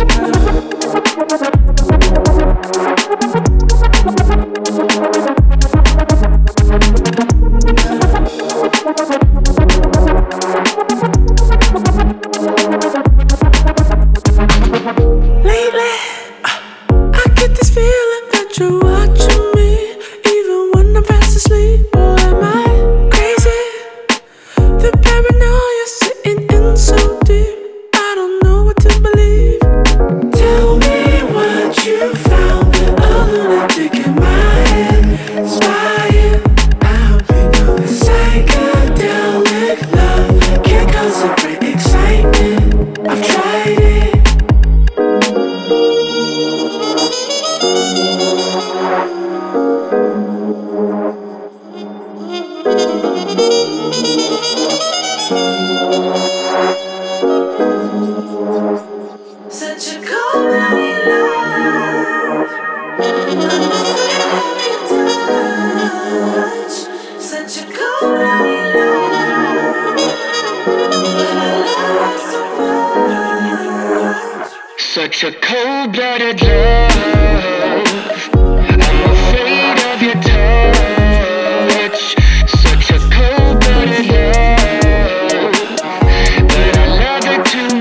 Such a cold-blooded love. I'm afraid of your touch. Such a cold-blooded love, but I love it too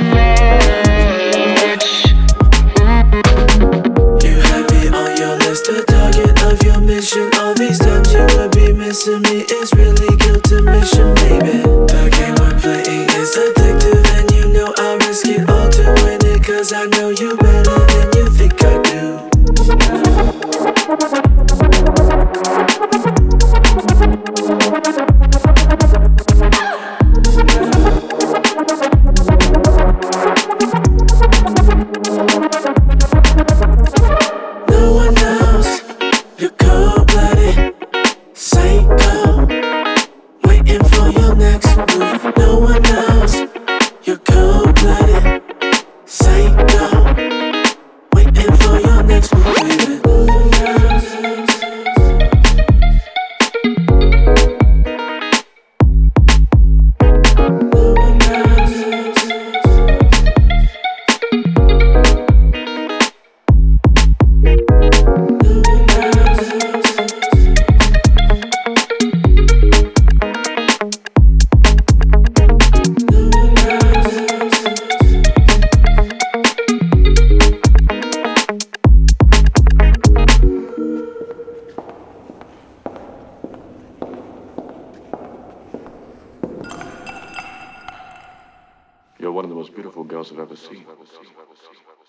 much. You have me on your list, the target of your mission. All these times you would be missing me. It's really guilt admission, baby. The game we're playing is addictive, and you know I'll risk it all to win it. Cause I know you better than you think I do. No one knows you're cold-blooded, psycho, waiting for your next move. No one knows you're cold-blooded, psycho, waiting for your next move, baby. You're one of the most beautiful girls I've ever seen.